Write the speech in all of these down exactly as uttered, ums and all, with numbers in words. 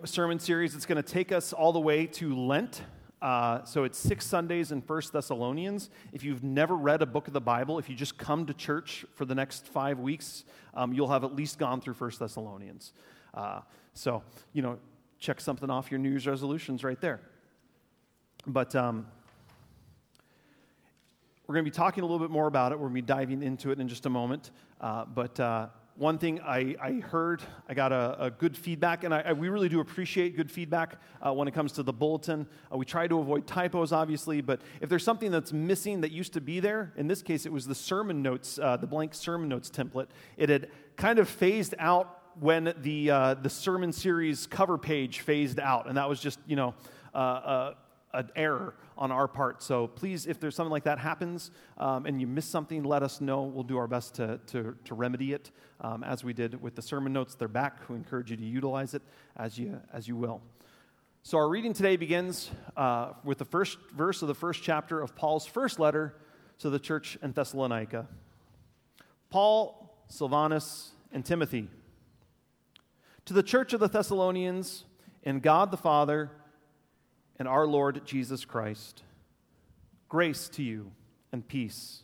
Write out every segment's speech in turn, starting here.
sermon series. It's going to take us all the way to Lent. Uh, so it's six Sundays in First Thessalonians. If you've never read a book of the Bible, if you just come to church for the next five weeks, um, you'll have at least gone through First Thessalonians. Uh, so, you know, check something off your New Year's resolutions right there. But um, we're going to be talking a little bit more about it. We're going to be diving into it in just a moment. Uh, but uh, one thing I, I heard, I got a, a good feedback, and I, I, we really do appreciate good feedback uh, when it comes to the bulletin. Uh, we try to avoid typos, obviously, but if there's something that's missing that used to be there, in this case it was the sermon notes, uh, the blank sermon notes template. It had kind of phased out when the uh, the sermon series cover page phased out, and that was just, you know, uh, uh, an error on our part. So please, if there's something like that happens um, and you miss something, let us know. We'll do our best to to, to remedy it, um, as we did with the sermon notes. They're back. We encourage you to utilize it as you as you will. So our reading today begins uh, with the first verse of the first chapter of Paul's first letter to the church in Thessalonica. Paul, Silvanus, and Timothy, to the church of the Thessalonians, in God the Father and our Lord Jesus Christ, grace to you and peace.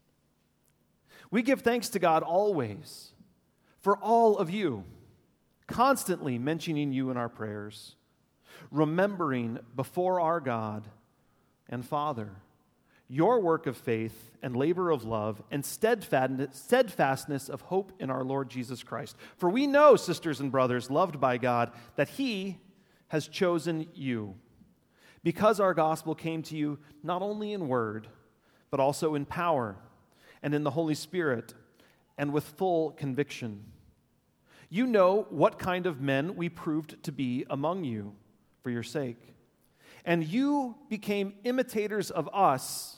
We give thanks to God always for all of you, constantly mentioning you in our prayers, remembering before our God and Father your work of faith and labor of love and steadfastness of hope in our Lord Jesus Christ. For we know, sisters and brothers, loved by God, that He has chosen you, because our gospel came to you not only in word, but also in power and in the Holy Spirit and with full conviction. You know what kind of men we proved to be among you for your sake. And you became imitators of us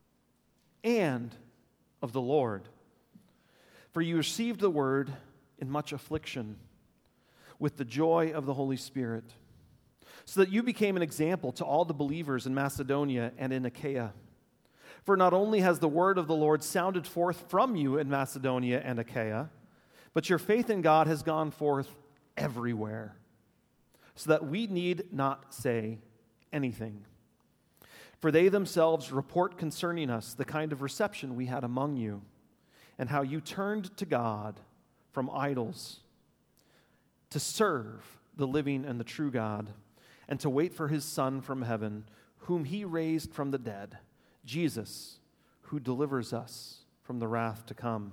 and of the Lord. For you received the word in much affliction with the joy of the Holy Spirit, so that you became an example to all the believers in Macedonia and in Achaia. For not only has the word of the Lord sounded forth from you in Macedonia and Achaia, but your faith in God has gone forth everywhere, so that we need not say anything. For they themselves report concerning us the kind of reception we had among you, and how you turned to God from idols to serve the living and the true God, and to wait for His Son from heaven, whom He raised from the dead, Jesus, who delivers us from the wrath to come.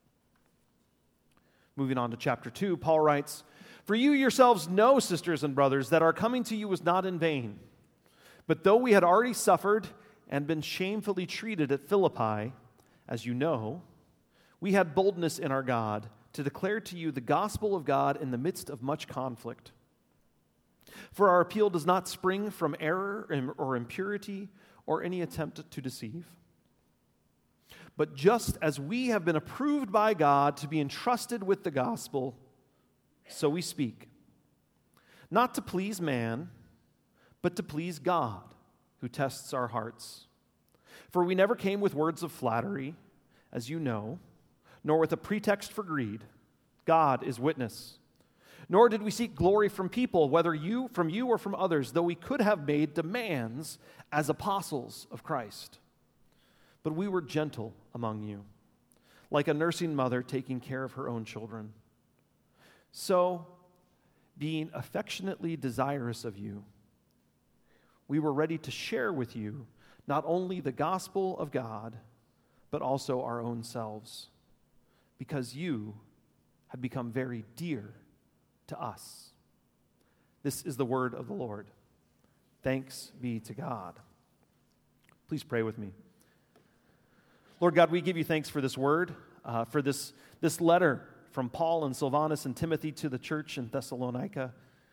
Moving on to chapter two, Paul writes, For you yourselves know, sisters and brothers, that our coming to you was not in vain. But though we had already suffered and been shamefully treated at Philippi, as you know, we had boldness in our God to declare to you the gospel of God in the midst of much conflict. For our appeal does not spring from error or impurity or any attempt to deceive. But just as we have been approved by God to be entrusted with the gospel, so we speak, not to please man, but to please God, who tests our hearts. For we never came with words of flattery, as you know, nor with a pretext for greed. God is witness. Nor did we seek glory from people, whether you from you or from others, though we could have made demands as apostles of Christ. But we were gentle among you, like a nursing mother taking care of her own children. So, being affectionately desirous of you, we were ready to share with you not only the gospel of God, but also our own selves, because you had become very dear to us. This is the word of the Lord. Thanks be to God. Please pray with me. Lord God, we give you thanks for this word, uh, for this, this letter from Paul and Silvanus and Timothy to the church in Thessalonica.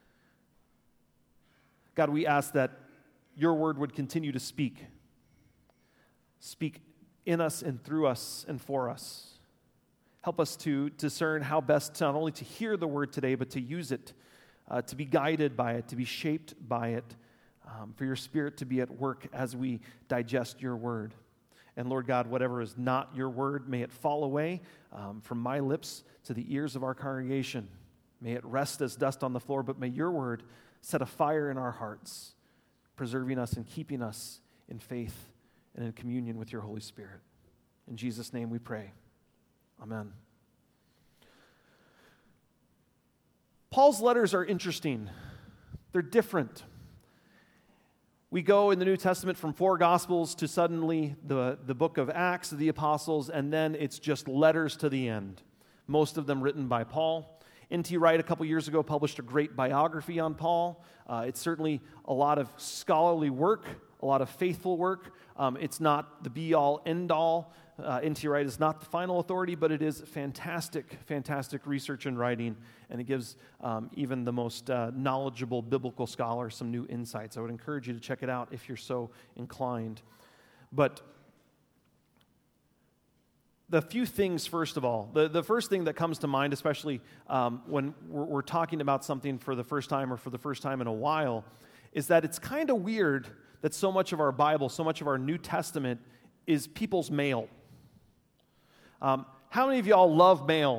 God, we ask that your word would continue to speak. Speak in us and through us and for us. Help us to discern how best not only to hear the word today, but to use it, uh, to be guided by it, to be shaped by it, um, for your Spirit to be at work as we digest your word. And Lord God, whatever is not your word, may it fall away um, from my lips to the ears of our congregation. May it rest as dust on the floor, but may your word set a fire in our hearts, preserving us and keeping us in faith and in communion with your Holy Spirit. In Jesus' name we pray. Amen. Paul's letters are interesting. They're different. We go in the New Testament from four Gospels to suddenly the, the book of Acts of the Apostles, and then it's just letters to the end, most of them written by Paul. N T Wright a couple years ago published a great biography on Paul. Uh, it's certainly a lot of scholarly work, a lot of faithful work. Um, it's not the be-all, end-all. Uh, N T Wright is not the final authority, but it is fantastic, fantastic research and writing, and it gives um, even the most uh, knowledgeable biblical scholar some new insights. I would encourage you to check it out if you're so inclined. But the few things, first of all, the, the first thing that comes to mind, especially um, when we're, we're talking about something for the first time or for the first time in a while, is that it's kind of weird that so much of our Bible, so much of our New Testament is people's mail. Um, how many of y'all love mail?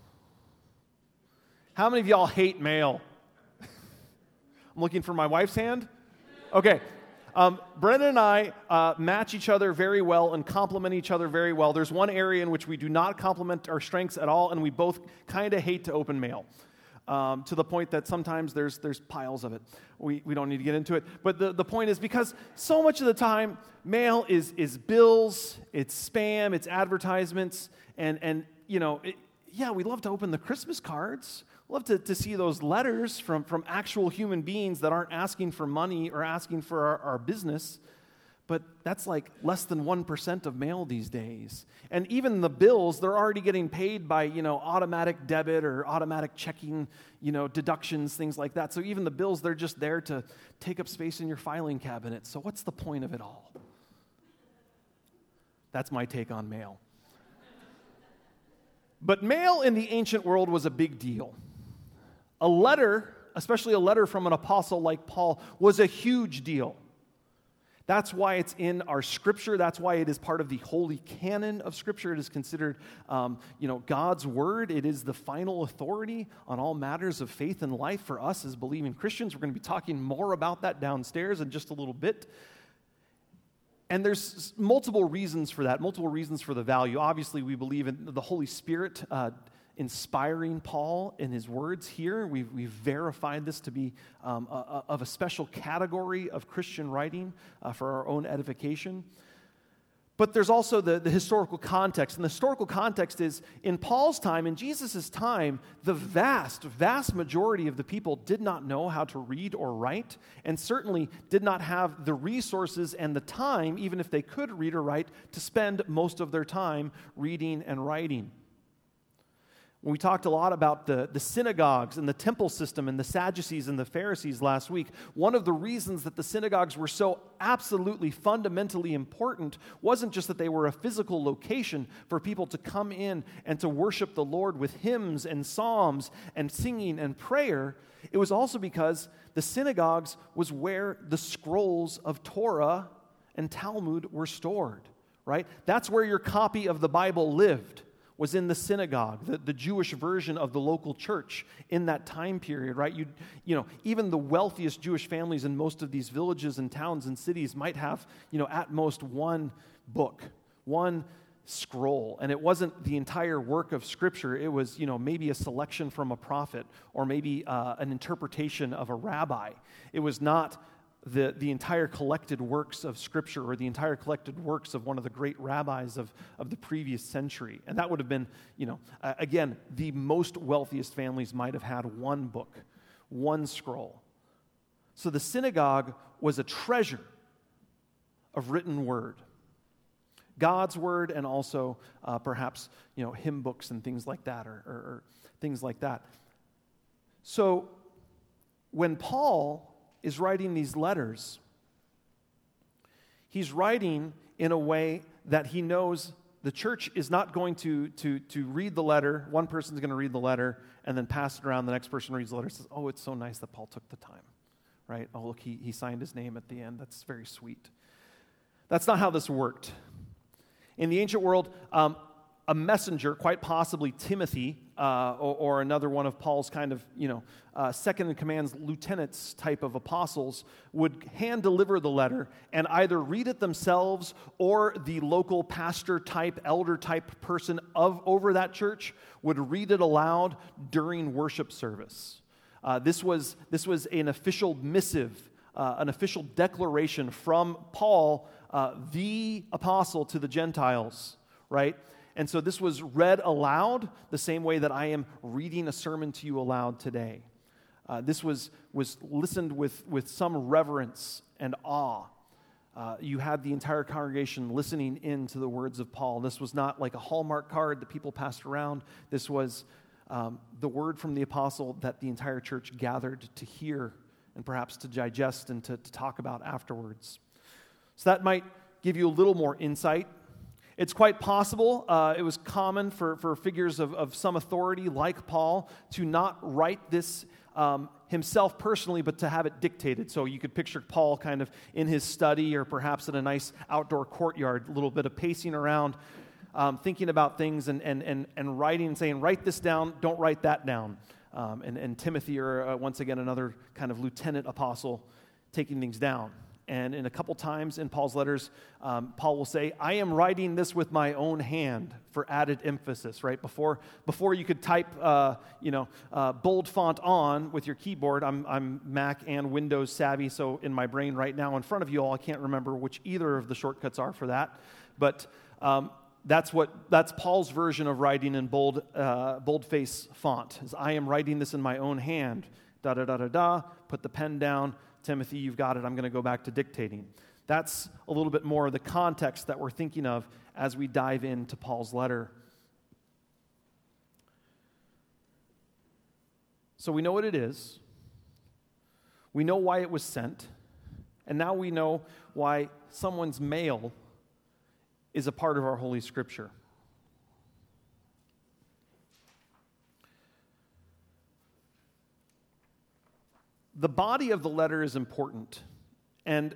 How many of y'all hate mail? I'm looking for my wife's hand. Okay. Um, Brennan and I uh, match each other very well and complement each other very well. There's one area in which we do not complement our strengths at all, and we both kind of hate to open mail. Um, to the point that sometimes there's there's piles of it. We we don't need to get into it. But the, the point is, because so much of the time, mail is is bills, it's spam, it's advertisements, and, and you know, it, yeah, we love to open the Christmas cards. Love to, to see those letters from, from actual human beings that aren't asking for money or asking for our, our business. But that's like less than one percent of mail these days. And even the bills, they're already getting paid by, you know, automatic debit or automatic checking, you know, deductions, things like that. So even the bills, they're just there to take up space in your filing cabinet. So what's the point of it all? That's my take on mail. But mail in the ancient world was a big deal. A letter, especially a letter from an apostle like Paul, was a huge deal. That's why it's in our Scripture. That's why it is part of the holy canon of Scripture. It is considered, um, you know, God's Word. It is the final authority on all matters of faith and life for us as believing Christians. We're going to be talking more about that downstairs in just a little bit. And there's multiple reasons for that, multiple reasons for the value. Obviously, we believe in the Holy Spirit uh, inspiring Paul in his words here. We've, we've verified this to be um, a, a, of a special category of Christian writing uh, for our own edification. But there's also the, the historical context. And the historical context is, in Paul's time, in Jesus' time, the vast, vast majority of the people did not know how to read or write, and certainly did not have the resources and the time, even if they could read or write, to spend most of their time reading and writing. We talked a lot about the, the synagogues and the temple system and the Sadducees and the Pharisees last week. One of the reasons that the synagogues were so absolutely fundamentally important wasn't just that they were a physical location for people to come in and to worship the Lord with hymns and psalms and singing and prayer. It was also because the synagogues was where the scrolls of Torah and Talmud were stored, right? That's where your copy of the Bible lived. Was in the synagogue, the, the Jewish version of the local church in that time period, right? You, you know, even the wealthiest Jewish families in most of these villages and towns and cities might have, you know, at most one book, one scroll. And it wasn't the entire work of Scripture. It was, you know, maybe a selection from a prophet or maybe uh, an interpretation of a rabbi. It was not the, the entire collected works of Scripture or the entire collected works of one of the great rabbis of, of the previous century. And that would have been, you know, uh, again, the most wealthiest families might have had one book, one scroll. So the synagogue was a treasure of written word. God's word, and also uh, perhaps, you know, hymn books and things like that, or, or, or things like that. So when Paul is writing these letters, he's writing in a way that he knows the church is not going to, to, to read the letter. One person's going to read the letter and then pass it around. The next person reads the letter and says, oh, it's so nice that Paul took the time, right? Oh, look, he, he signed his name at the end. That's very sweet. That's not how this worked. In the ancient world, um, a messenger, quite possibly Timothy, uh, or, or another one of Paul's kind of, you know, uh, second-in-command's lieutenants type of apostles would hand-deliver the letter and either read it themselves or the local pastor-type, elder-type person of over that church would read it aloud during worship service. Uh, this was, this was an official missive, uh, an official declaration from Paul, uh, the apostle to the Gentiles, right? And so this was read aloud the same way that I am reading a sermon to you aloud today. Uh, this was, was listened with, with some reverence and awe. Uh, you had the entire congregation listening in to the words of Paul. This was not like a Hallmark card that people passed around. This was um, the word from the apostle that the entire church gathered to hear and perhaps to digest and to, to talk about afterwards. So that might give you a little more insight. It's quite possible, uh, it was common for, for figures of, of some authority like Paul to not write this um, himself personally, but to have it dictated. So you could picture Paul kind of in his study or perhaps in a nice outdoor courtyard, a little bit of pacing around, um, thinking about things and, and, and, and writing and saying, write this down, don't write that down. Um, and, and Timothy, or uh, once again, another kind of lieutenant apostle, taking things down. And in a couple times in Paul's letters, um, Paul will say, I am writing this with my own hand for added emphasis, right? Before before you could type, uh, you know, uh, bold font on with your keyboard, I'm, I'm Mac and Windows savvy, so in my brain right now in front of you all, I can't remember which either of the shortcuts are for that. But um, that's what that's Paul's version of writing in bold uh, boldface font, is I am writing this in my own hand, da-da-da-da-da, put the pen down, Timothy, you've got it. I'm going to go back to dictating. That's a little bit more of the context that we're thinking of as we dive into Paul's letter. So we know what it is. We know why it was sent. And now we know why someone's mail is a part of our Holy Scripture. The body of the letter is important. And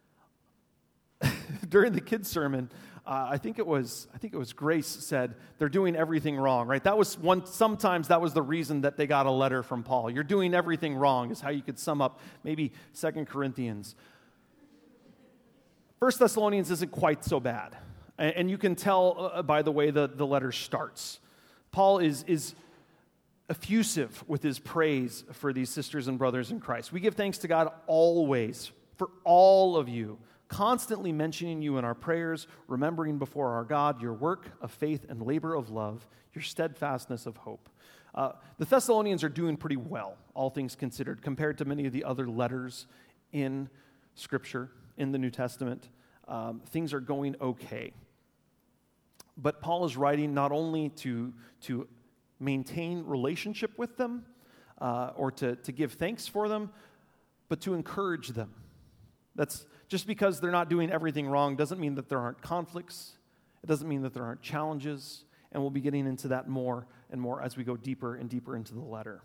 during the kids' sermon, uh, I think it was I think it was Grace said they're doing everything wrong, right? That was one. Sometimes that was the reason that they got a letter from Paul. You're doing everything wrong is how you could sum up maybe Second Corinthians. First Thessalonians isn't quite so bad, and, and you can tell uh, by the way the, the letter starts. Paul is is. effusive with his praise for these sisters and brothers in Christ. We give thanks to God always for all of you, constantly mentioning you in our prayers, remembering before our God your work of faith and labor of love, your steadfastness of hope. Uh, the Thessalonians are doing pretty well, all things considered, compared to many of the other letters in Scripture, in the New Testament. Um, things are going okay. But Paul is writing not only to, to maintain relationship with them, uh, or to, to give thanks for them, but to encourage them. That's just because they're not doing everything wrong doesn't mean that there aren't conflicts. It doesn't mean that there aren't challenges, and we'll be getting into that more and more as we go deeper and deeper into the letter.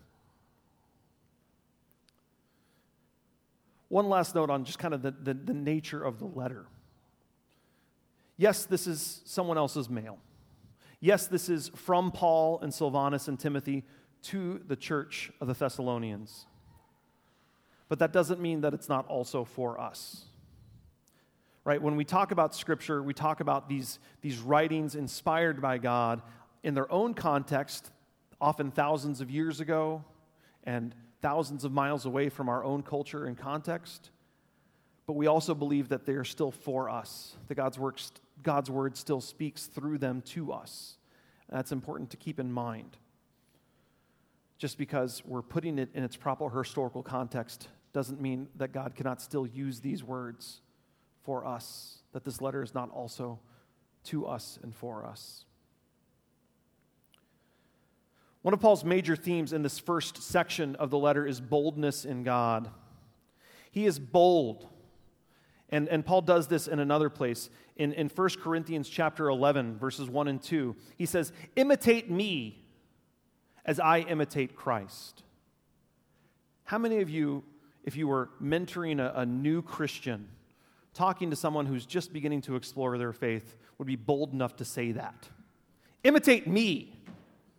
One last note on just kind of the, the, the nature of the letter. Yes, this is someone else's mail. Yes, this is from Paul and Silvanus and Timothy to the church of the Thessalonians. But that doesn't mean that it's not also for us. Right? When we talk about Scripture, we talk about these, these writings inspired by God in their own context, often thousands of years ago and thousands of miles away from our own culture and context. But we also believe that they are still for us, that God's works God's word still speaks through them to us. That's important to keep in mind. Just because we're putting it in its proper historical context doesn't mean that God cannot still use these words for us, that this letter is not also to us and for us. One of Paul's major themes in this first section of the letter is boldness in God. He is bold. And, and Paul does this in another place. In, in First Corinthians chapter eleven, verses one and two, he says, imitate me as I imitate Christ. How many of you, if you were mentoring a, a new Christian, talking to someone who's just beginning to explore their faith, would be bold enough to say that? Imitate me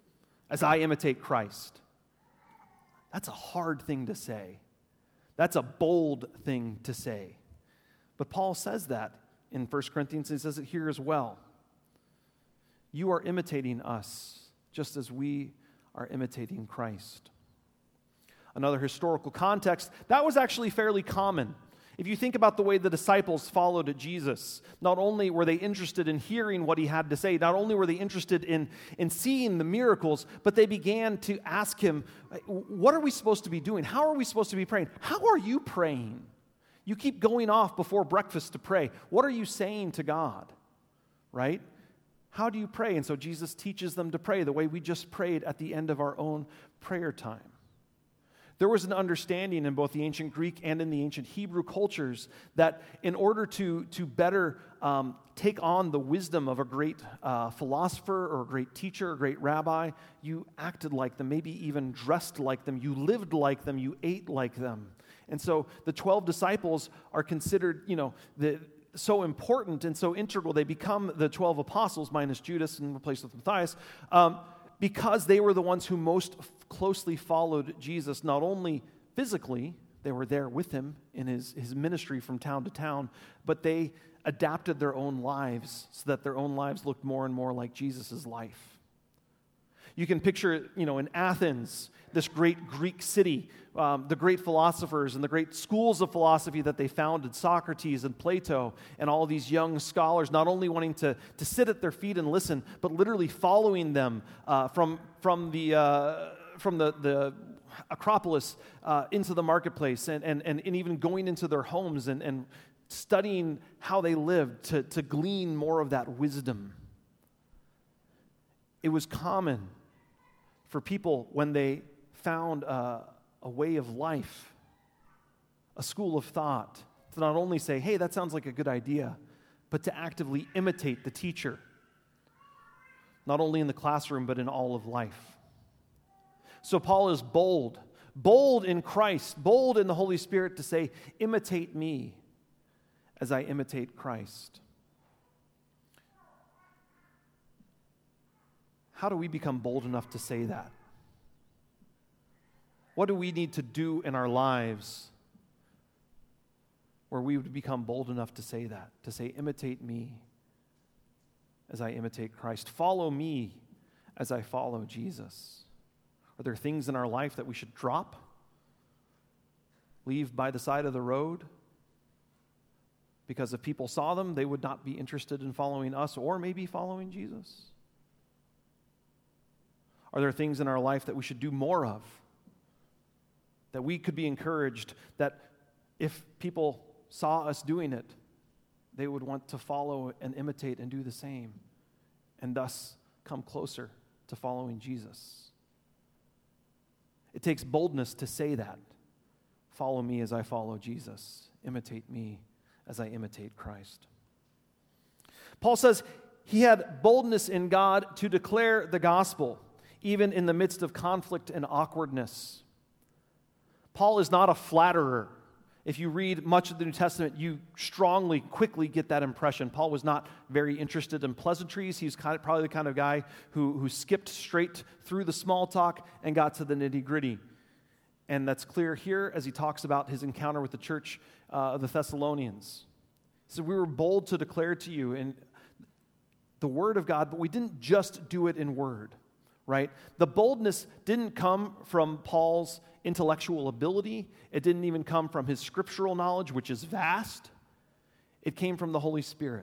as I imitate Christ. That's a hard thing to say. That's a bold thing to say. But Paul says that in First Corinthians. He says it here as well. You are imitating us just as we are imitating Christ. Another historical context, that was actually fairly common. If you think about the way the disciples followed Jesus, not only were they interested in hearing what he had to say, not only were they interested in, in seeing the miracles, but they began to ask him, what are we supposed to be doing? How are we supposed to be praying? How are you praying? You keep going off before breakfast to pray. What are you saying to God? Right? How do you pray? And so Jesus teaches them to pray the way we just prayed at the end of our own prayer time. There was an understanding in both the ancient Greek and in the ancient Hebrew cultures that in order to, to better um, take on the wisdom of a great uh, philosopher or a great teacher or a great rabbi, you acted like them, maybe even dressed like them, you lived like them, you ate like them. And so the twelve disciples are considered, you know, the, so important and so integral. They become the twelve apostles, minus Judas and replaced with Matthias, um, because they were the ones who most closely followed Jesus, not only physically, they were there with him in his, his ministry from town to town, but they adapted their own lives so that their own lives looked more and more like Jesus' life. You can picture, you know, in Athens, this great Greek city, um, the great philosophers and the great schools of philosophy that they founded, Socrates and Plato and all these young scholars, not only wanting to, to sit at their feet and listen, but literally following them uh, from, from the... Uh, from the, the Acropolis uh, into the marketplace and, and, and even going into their homes and, and studying how they lived to, to glean more of that wisdom. It was common for people when they found uh, a way of life, a school of thought, to not only say, hey, that sounds like a good idea, but to actively imitate the teacher, not only in the classroom, but in all of life. So Paul is bold, bold in Christ, bold in the Holy Spirit to say, imitate me as I imitate Christ. How do we become bold enough to say that? What do we need to do in our lives where we would become bold enough to say that, to say, imitate me as I imitate Christ. Follow me as I follow Jesus. Are there things in our life that we should drop, leave by the side of the road? Because if people saw them, they would not be interested in following us or maybe following Jesus. Are there things in our life that we should do more of? That we could be encouraged that if people saw us doing it, they would want to follow and imitate and do the same, and thus come closer to following Jesus. It takes boldness to say that. Follow me as I follow Jesus. Imitate me as I imitate Christ. Paul says he had boldness in God to declare the gospel, even in the midst of conflict and awkwardness. Paul is not a flatterer. If you read much of the New Testament, you strongly, quickly get that impression. Paul was not very interested in pleasantries. He's kind of, probably the kind of guy who, who skipped straight through the small talk and got to the nitty-gritty. And that's clear here as he talks about his encounter with the church uh, of the Thessalonians. He said, we were bold to declare to you in the word of God, but we didn't just do it in word, right? The boldness didn't come from Paul's intellectual ability. It didn't even come from his scriptural knowledge, which is vast. It came from the Holy Spirit.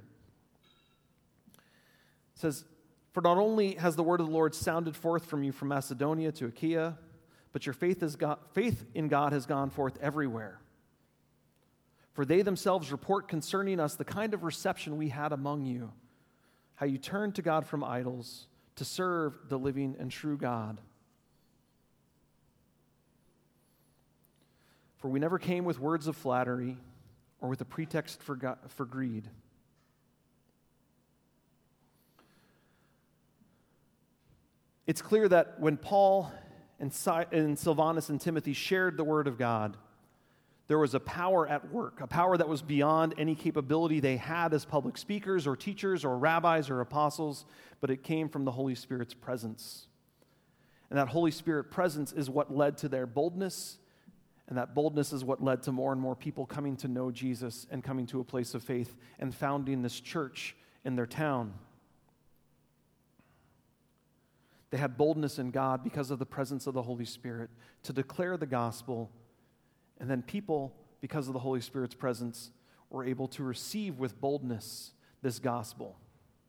It says, for not only has the word of the Lord sounded forth from you from Macedonia to Achaia, but your faith, has got, faith in God has gone forth everywhere. For they themselves report concerning us the kind of reception we had among you, how you turned to God from idols to serve the living and true God. For we never came with words of flattery or with a pretext for, God, for greed. It's clear that when Paul and, si- and Silvanus and Timothy shared the word of God, there was a power at work, a power that was beyond any capability they had as public speakers or teachers or rabbis or apostles, but it came from the Holy Spirit's presence. And that Holy Spirit presence is what led to their boldness, and that boldness is what led to more and more people coming to know Jesus and coming to a place of faith and founding this church in their town. They had boldness in God because of the presence of the Holy Spirit to declare the gospel, and then people, because of the Holy Spirit's presence, were able to receive with boldness this gospel.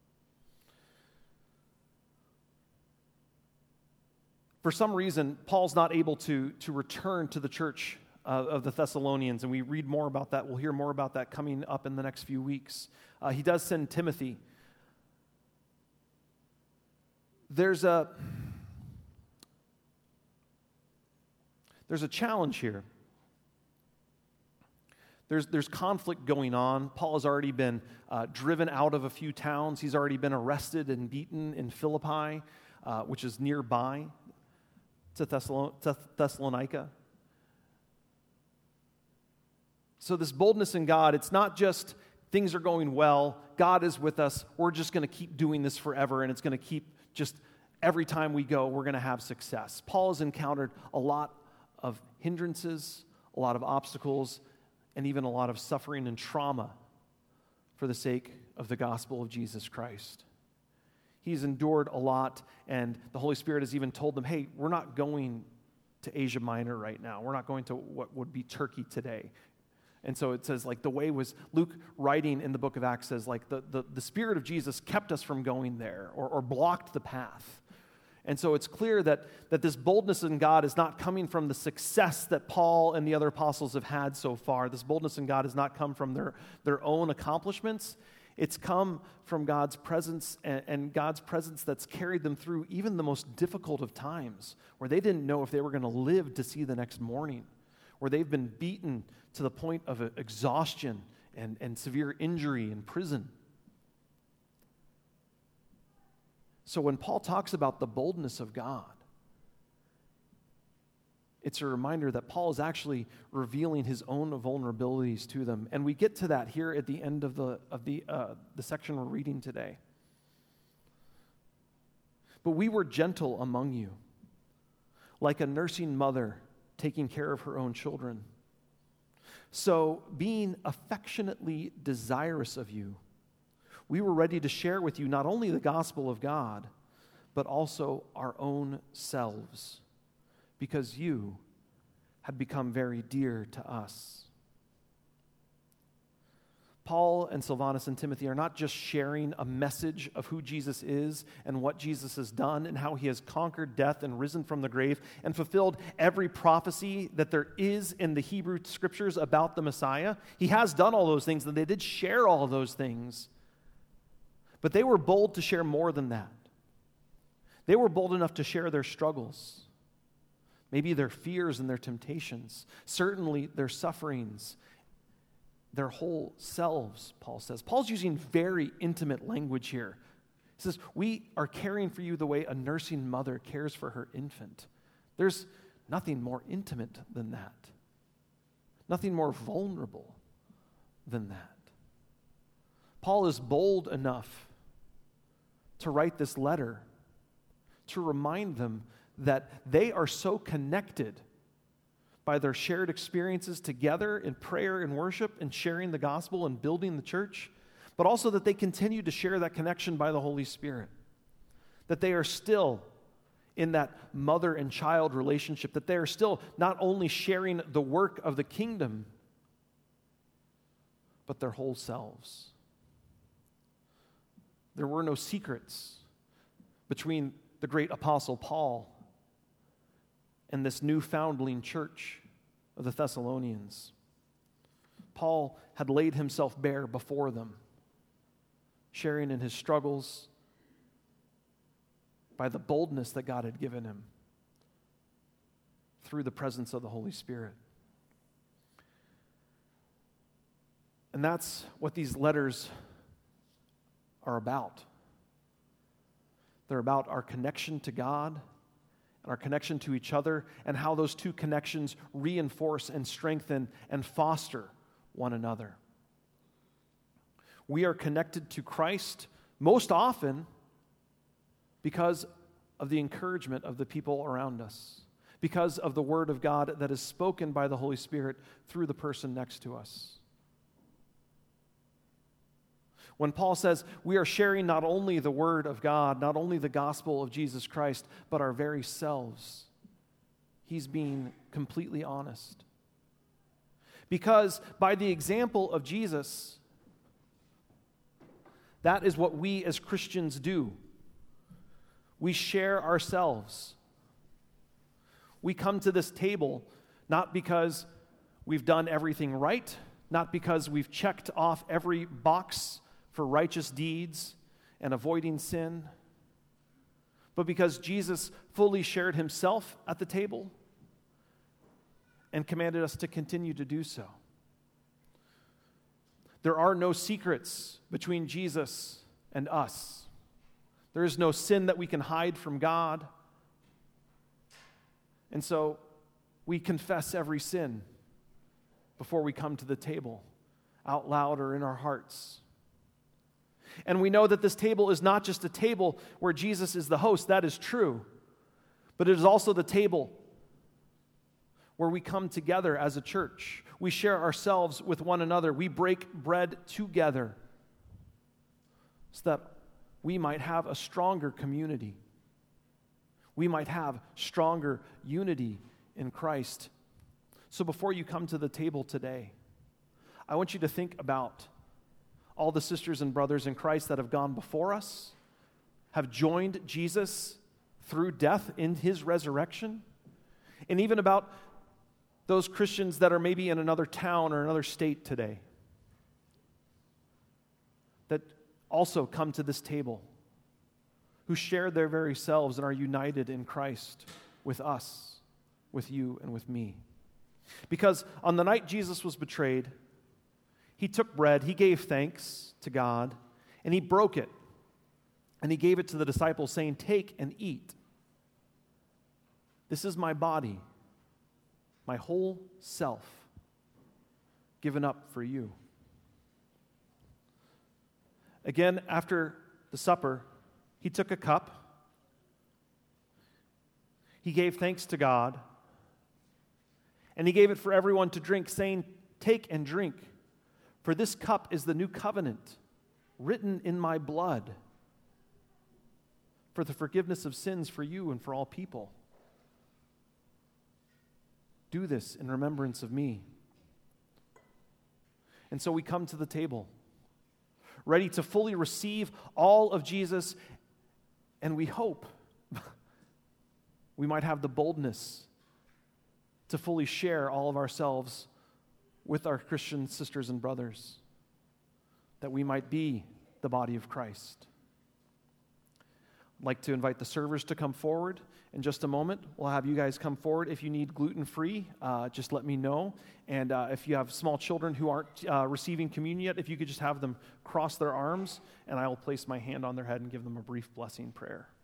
For some reason, Paul's not able to, to return to the church uh, of the Thessalonians, and we read more about that. We'll hear more about that coming up in the next few weeks. Uh, he does send Timothy. There's a, there's a challenge here. There's, there's conflict going on. Paul has already been uh, driven out of a few towns. He's already been arrested and beaten in Philippi, uh, which is nearby to Thessalon- Thessalonica. So this boldness in God, it's not just things are going well, God is with us, we're just going to keep doing this forever, and it's going to keep just every time we go, we're going to have success. Paul has encountered a lot of hindrances, a lot of obstacles, and even a lot of suffering and trauma for the sake of the gospel of Jesus Christ. He's endured a lot, and the Holy Spirit has even told them, hey, we're not going to Asia Minor right now. We're not going to what would be Turkey today. And so it says, like, the way was, Luke writing in the book of Acts says, like, the, the, the Spirit of Jesus kept us from going there or, or blocked the path. And so it's clear that, that this boldness in God is not coming from the success that Paul and the other apostles have had so far. This boldness in God has not come from their, their own accomplishments. It's come from God's presence, and, and God's presence that's carried them through even the most difficult of times, where they didn't know if they were going to live to see the next morning, where they've been beaten to the point of exhaustion and, and severe injury in prison. So when Paul talks about the boldness of God, it's a reminder that Paul is actually revealing his own vulnerabilities to them. And we get to that here at the end of the, of the, uh, the section we're reading today. But we were gentle among you, like a nursing mother taking care of her own children. So, being affectionately desirous of you, we were ready to share with you not only the gospel of God, but also our own selves, because you had become very dear to us. Paul and Silvanus and Timothy are not just sharing a message of who Jesus is and what Jesus has done and how he has conquered death and risen from the grave and fulfilled every prophecy that there is in the Hebrew Scriptures about the Messiah. He has done all those things, and they did share all of those things. But they were bold to share more than that. They were bold enough to share their struggles, maybe their fears and their temptations, certainly their sufferings, their whole selves, Paul says. Paul's using very intimate language here. He says, we are caring for you the way a nursing mother cares for her infant. There's nothing more intimate than that. Nothing more vulnerable than that. Paul is bold enough to write this letter to remind them that they are so connected by their shared experiences together in prayer and worship and sharing the gospel and building the church, but also that they continue to share that connection by the Holy Spirit, that they are still in that mother and child relationship, that they are still not only sharing the work of the kingdom, but their whole selves. There were no secrets between the great apostle Paul and this new foundling church of the Thessalonians. Paul had laid himself bare before them, sharing in his struggles by the boldness that God had given him through the presence of the Holy Spirit. And that's what these letters are about. They're about our connection to God and our connection to each other, and how those two connections reinforce and strengthen and foster one another. We are connected to Christ most often because of the encouragement of the people around us, because of the Word of God that is spoken by the Holy Spirit through the person next to us. When Paul says we are sharing not only the Word of God, not only the gospel of Jesus Christ, but our very selves, he's being completely honest. Because by the example of Jesus, that is what we as Christians do. We share ourselves. We come to this table not because we've done everything right, not because we've checked off every box for righteous deeds and avoiding sin, but because Jesus fully shared himself at the table and commanded us to continue to do so. There are no secrets between Jesus and us. There is no sin that we can hide from God. And so we confess every sin before we come to the table, out loud or in our hearts. And we know that this table is not just a table where Jesus is the host, that is true, but it is also the table where we come together as a church. We share ourselves with one another. We break bread together so that we might have a stronger community. We might have stronger unity in Christ. So before you come to the table today, I want you to think about all the sisters and brothers in Christ that have gone before us, have joined Jesus through death in his resurrection, and even about those Christians that are maybe in another town or another state today that also come to this table, who share their very selves and are united in Christ with us, with you, and with me. Because on the night Jesus was betrayed, he took bread, he gave thanks to God, and he broke it. And he gave it to the disciples, saying, "Take and eat. This is my body, my whole self, given up for you." Again, after the supper, he took a cup. He gave thanks to God, and he gave it for everyone to drink, saying, "Take and drink, for this cup is the new covenant, written in my blood, for the forgiveness of sins for you and for all people. Do this in remembrance of me." And so we come to the table, ready to fully receive all of Jesus, and we hope we might have the boldness to fully share all of ourselves with our Christian sisters and brothers, that we might be the body of Christ. I'd like to invite the servers to come forward in just a moment. We'll have you guys come forward. If you need gluten-free, uh, just let me know. And uh, if you have small children who aren't uh, receiving communion yet, if you could just have them cross their arms, and I will place my hand on their head and give them a brief blessing prayer.